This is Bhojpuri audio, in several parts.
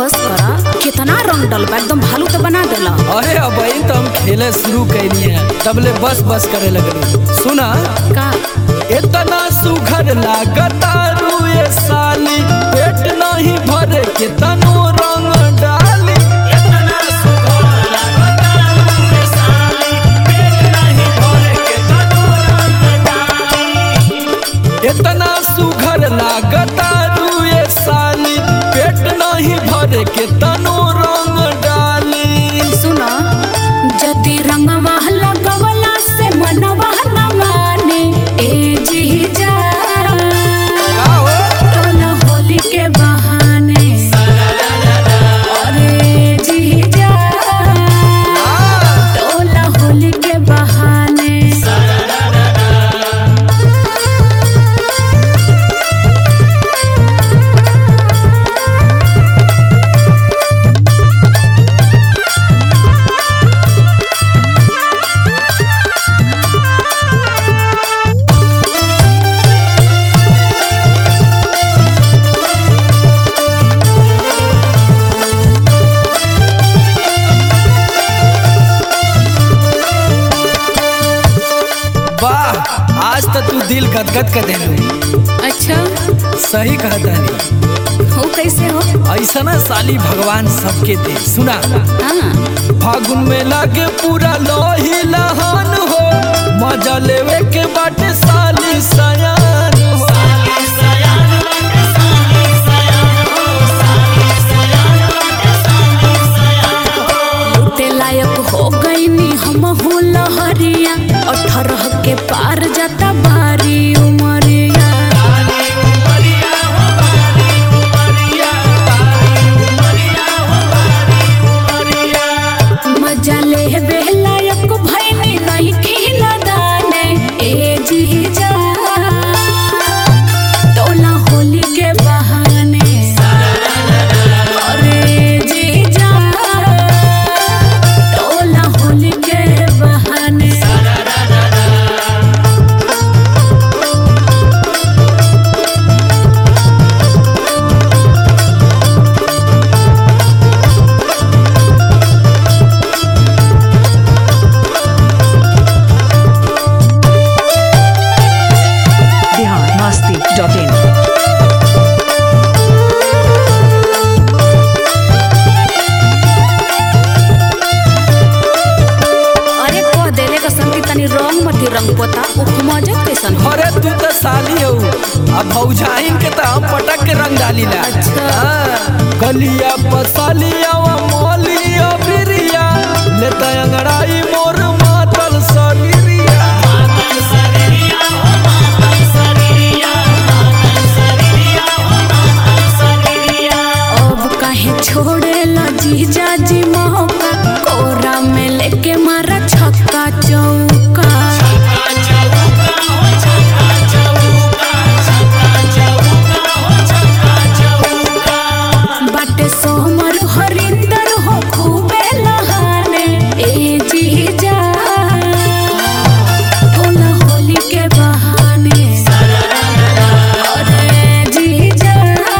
बस करा, कितना रंग डलबा, एकदम भालू तो बना देला। अरे अब तो हम खेले शुरू कैली है, तबले बस बस करे लगल। सुना का इतना सुघर लागता रुए साली, पेट नहीं भरे के तनो रंग डाली। इतना सुघर लागता रुए साली, पेट नहीं भरे के तनो रंग डाली। इतना सुघर लागता रुए साली, पेट नहीं भरे के तनो रंग डाली। सुना जति रंगवा लगवला से मनवा न माने, ए जीजा टोला होली के बहाने। अरे जीजा टोला होली के बहाने। आज तो तू दिल गदगद कर देलू। अच्छा सही कहता नहीं हो, कैसे हो? ऐसा ना साली भगवान सबके दे। सुना हाँ फागुन में लागे पूरा लोही लहान हो, मजा लेवे के बाटे साली सयान हो। लूटे लायक हो गई नी हम हो लहरिया, 18 के पार जाता बारी उमरिया। मजा ले बेलायक भैनी नहीं खिला दाने, ए जीजा टोला होली के बहाने। अरे जीजा टोला होली के बहाने। biharmasti.in अरे कह देले का संगी तनी रंग मती रंग पोता उपमजा कैसन हो? अरे तू तो साली हो, अब भौजाइन के तो हम पटक के रंग डाली ला। गलिया पसालिया व मोलिया बिरिया, लेता अंगड़ाई मोर मातल सरिया। अब काहे छोड़े ला जीजा जी मौका, कोरा में लेके मारा छक्का चौका। बाटे सोमर हरिंदर हो खूबे लहाने, ए जीजा टोला होली के बहाने। अरे जीजा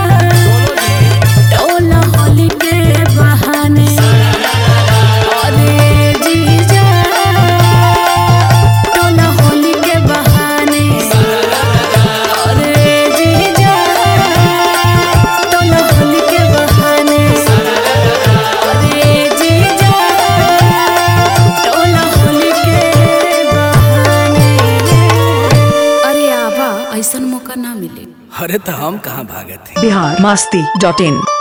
टोला होली के बहाने। अरे जीजा टोला होली के बहाने। अरे जीजा टोला होली के बहाने। अरे जीजा टोला होली के बहाने। अरे आबा ऐसन मौका ना मिले। अरे तो हम कहाँ भागत हैं। biharmasti.in